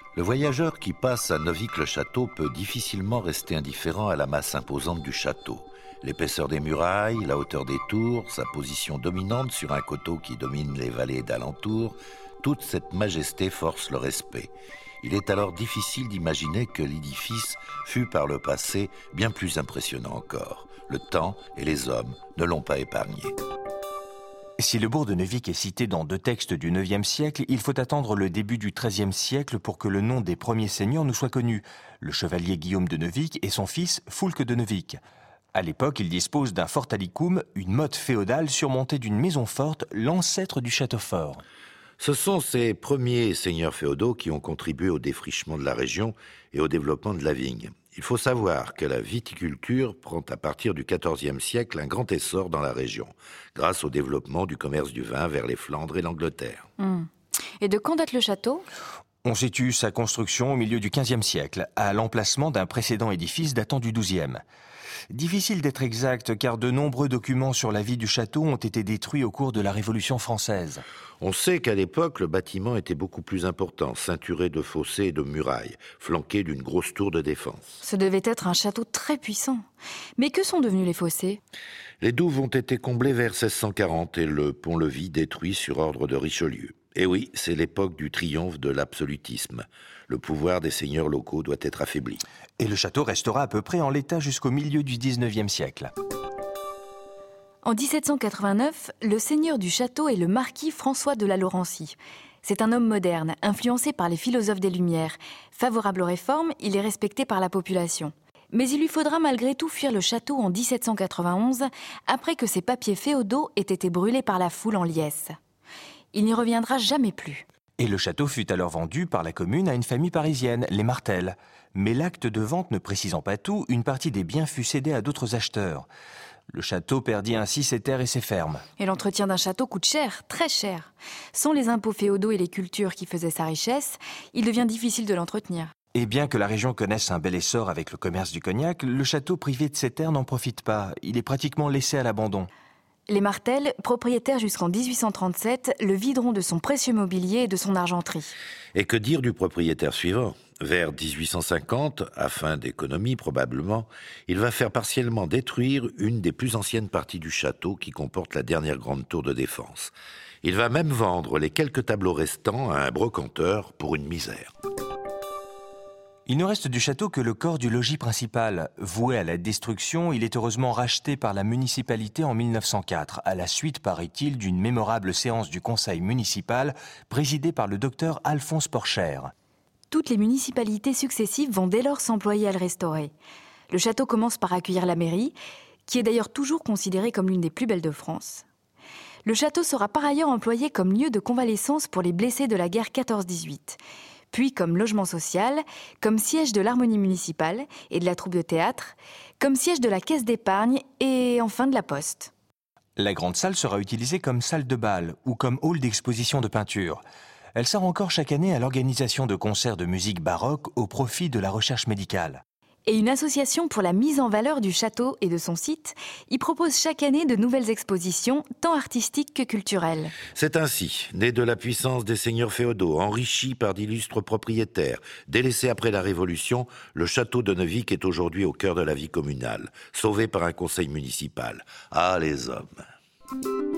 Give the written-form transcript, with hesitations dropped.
Le voyageur qui passe à Novic-le-Château peut difficilement rester indifférent à la masse imposante du château. L'épaisseur des murailles, la hauteur des tours, sa position dominante sur un coteau qui domine les vallées d'alentour, toute cette majesté force le respect. Il est alors difficile d'imaginer que l'édifice fut par le passé bien plus impressionnant encore. Le temps et les hommes ne l'ont pas épargné. Si le bourg de Neuvic est cité dans 2 textes du IXe siècle, il faut attendre le début du XIIIe siècle pour que le nom des premiers seigneurs nous soit connu, le chevalier Guillaume de Neuvic et son fils Foulques de Neuvic. À l'époque, il dispose d'un fortalicum, une motte féodale surmontée d'une maison forte, l'ancêtre du château fort. Ce sont ces premiers seigneurs féodaux qui ont contribué au défrichement de la région et au développement de la vigne. Il faut savoir que la viticulture prend à partir du XIVe siècle un grand essor dans la région, grâce au développement du commerce du vin vers les Flandres et l'Angleterre. Et de quand date le château ? On situe sa construction au milieu du XVe siècle, à l'emplacement d'un précédent édifice datant du XIIe. Difficile d'être exact, car de nombreux documents sur la vie du château ont été détruits au cours de la Révolution française. On sait qu'à l'époque, le bâtiment était beaucoup plus important, ceinturé de fossés et de murailles, flanqué d'une grosse tour de défense. Ce devait être un château très puissant. Mais que sont devenus les fossés ? Les douves ont été comblées vers 1640 et le pont-levis détruit sur ordre de Richelieu. Et oui, c'est l'époque du triomphe de l'absolutisme. Le pouvoir des seigneurs locaux doit être affaibli. Et le château restera à peu près en l'état jusqu'au milieu du XIXe siècle. En 1789, le seigneur du château est le marquis François de la Laurencie. C'est un homme moderne, influencé par les philosophes des Lumières. Favorable aux réformes, il est respecté par la population. Mais il lui faudra malgré tout fuir le château en 1791, après que ses papiers féodaux aient été brûlés par la foule en liesse. Il n'y reviendra jamais plus. Et le château fut alors vendu par la commune à une famille parisienne, les Martel. Mais l'acte de vente ne précisant pas tout, une partie des biens fut cédée à d'autres acheteurs. Le château perdit ainsi ses terres et ses fermes. Et l'entretien d'un château coûte cher, très cher. Sans les impôts féodaux et les cultures qui faisaient sa richesse, il devient difficile de l'entretenir. Et bien que la région connaisse un bel essor avec le commerce du cognac, le château privé de ses terres n'en profite pas. Il est pratiquement laissé à l'abandon. Les Martel, propriétaires jusqu'en 1837, le videront de son précieux mobilier et de son argenterie. Et que dire du propriétaire suivant ? Vers 1850, à fin d'économie probablement, il va faire partiellement détruire une des plus anciennes parties du château qui comporte la dernière grande tour de défense. Il va même vendre les quelques tableaux restants à un brocanteur pour une misère. Il ne reste du château que le corps du logis principal. Voué à la destruction, il est heureusement racheté par la municipalité en 1904, à la suite, paraît-il, d'une mémorable séance du conseil municipal présidée par le docteur Alphonse Porcher. Toutes les municipalités successives vont dès lors s'employer à le restaurer. Le château commence par accueillir la mairie, qui est d'ailleurs toujours considérée comme l'une des plus belles de France. Le château sera par ailleurs employé comme lieu de convalescence pour les blessés de la guerre 14-18. Puis comme logement social, comme siège de l'harmonie municipale et de la troupe de théâtre, comme siège de la caisse d'épargne et enfin de la poste. La grande salle sera utilisée comme salle de bal ou comme hall d'exposition de peinture. Elle sert encore chaque année à l'organisation de concerts de musique baroque au profit de la recherche médicale. Et une association pour la mise en valeur du château et de son site y propose chaque année de nouvelles expositions, tant artistiques que culturelles. C'est ainsi, né de la puissance des seigneurs féodaux, enrichi par d'illustres propriétaires, délaissé après la Révolution, le château de Neuvic est aujourd'hui au cœur de la vie communale, sauvé par un conseil municipal. Ah, les hommes!